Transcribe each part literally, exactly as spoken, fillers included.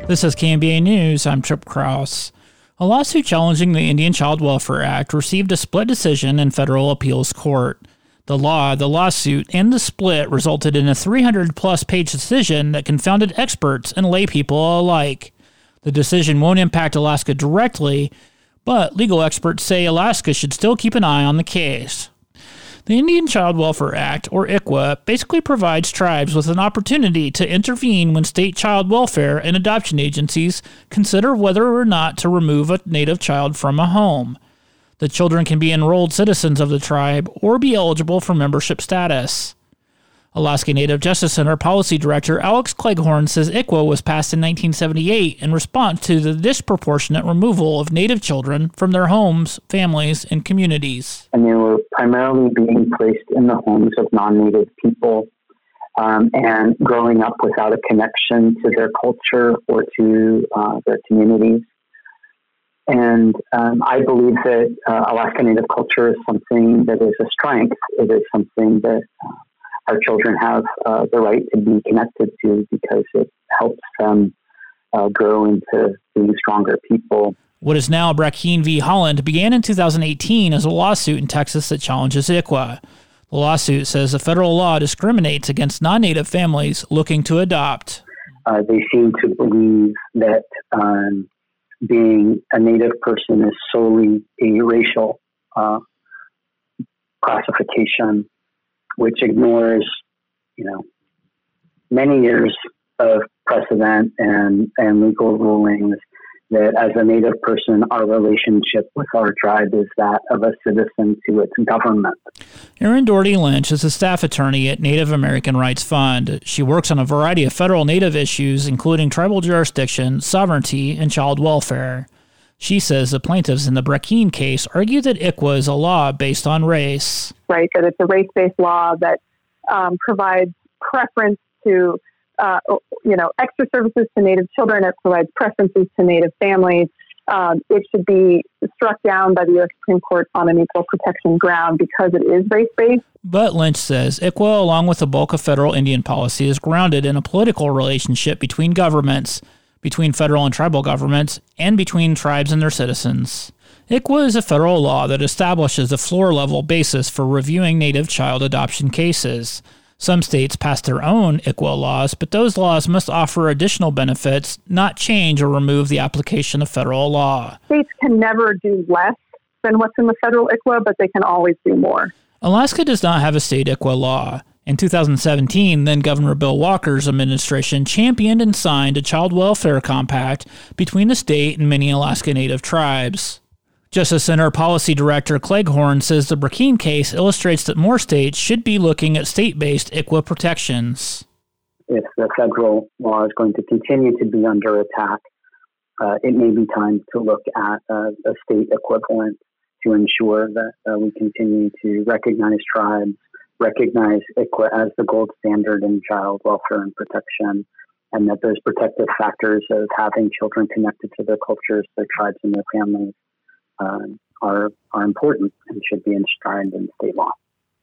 This is K M B A News. I'm Trip Krause. A lawsuit challenging the Indian Child Welfare Act received a split decision in federal appeals court. The law, the lawsuit, and the split resulted in a three hundred plus page decision that confounded experts and lay people alike. The decision won't impact Alaska directly, but legal experts say Alaska should still keep an eye on the case. The Indian Child Welfare Act, or I C W A, basically provides tribes with an opportunity to intervene when state child welfare and adoption agencies consider whether or not to remove a native child from a home. The children can be enrolled citizens of the tribe or be eligible for membership status. Alaska Native Justice Center Policy Director Alex Cleghorn says I C W A was passed in nineteen seventy-eight in response to the disproportionate removal of Native children from their homes, families, and communities. And they were primarily being placed in the homes of non-Native people um, and growing up without a connection to their culture or to uh, their communities. And um, I believe that uh, Alaska Native culture is something that is a strength. It is something that uh, our children have uh, the right to be connected to because it helps them uh, grow into being stronger people. What is now Brackeen v. Holland began in two thousand eighteen as a lawsuit in Texas that challenges I C W A. The lawsuit says the federal law discriminates against non-Native families looking to adopt. Uh, they seem to believe that um, being a Native person is solely a racial uh, classification, which ignores, you know, many years of precedent and, and legal rulings that as a Native person, our relationship with our tribe is that of a citizen to its government. Erin Doherty Lynch is a staff attorney at Native American Rights Fund. She works on a variety of federal Native issues, including tribal jurisdiction, sovereignty, and child welfare. She says the plaintiffs in the Brackeen case argue that I C W A is a law based on race. Right, that it's a race-based law that um, provides preference to, uh, you know, extra services to Native children. It provides preferences to Native families. Um, it should be struck down by the U S Supreme Court on an equal protection ground because it is race-based. But Lynch says I C W A, along with the bulk of federal Indian policy, is grounded in a political relationship between governments, between federal and tribal governments, and between tribes and their citizens. I C W A is a federal law that establishes a floor-level basis for reviewing Native child adoption cases. Some states pass their own I C W A laws, but those laws must offer additional benefits, not change or remove the application of federal law. States can never do less than what's in the federal I C W A, but they can always do more. Alaska does not have a state I C W A law. In two thousand seventeen, then-Governor Bill Walker's administration championed and signed a child welfare compact between the state and many Alaska Native tribes. Justice Center Policy Director Cleghorn says the Brackeen case illustrates that more states should be looking at state-based I C W A protections. If the federal law is going to continue to be under attack, uh, it may be time to look at uh, a state equivalent to ensure that uh, we continue to recognize tribes, recognize I C W A as the gold standard in child welfare and protection, and that those protective factors of having children connected to their cultures, their tribes, and their families uh, are are important and should be enshrined in state law.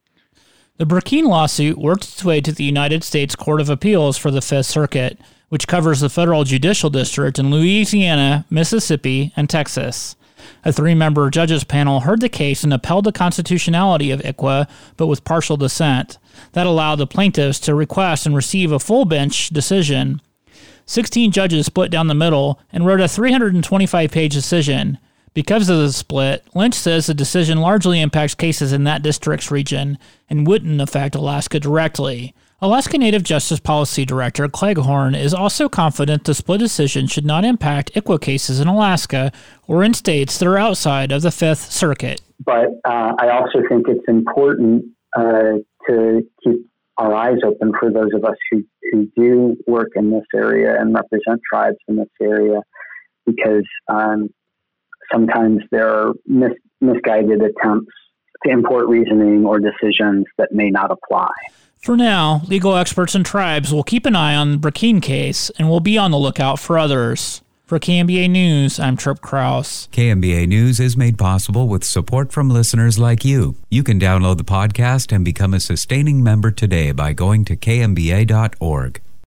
The Brackeen lawsuit worked its way to the United States Court of Appeals for the Fifth Circuit, which covers the federal judicial district in Louisiana, Mississippi, and Texas. A three-member judges panel heard the case and upheld the constitutionality of I C W A, but with partial dissent. That allowed the plaintiffs to request and receive a full bench decision. Sixteen judges split down the middle and wrote a three hundred twenty-five page decision. Because of the split, Lynch says the decision largely impacts cases in that district's region and wouldn't affect Alaska directly. Alaska Native Justice Policy Director Cleghorn is also confident the split decision should not impact I C W A cases in Alaska or in states that are outside of the Fifth Circuit. But uh, I also think it's important uh, to keep our eyes open for those of us who, who do work in this area and represent tribes in this area, because um, sometimes there are mis- misguided attempts to import reasoning or decisions that may not apply. For now, legal experts and tribes will keep an eye on the Brackeen case and will be on the lookout for others. For K M B A News, I'm Trip Krause. K M B A News is made possible with support from listeners like you. You can download the podcast and become a sustaining member today by going to K M B A dot org.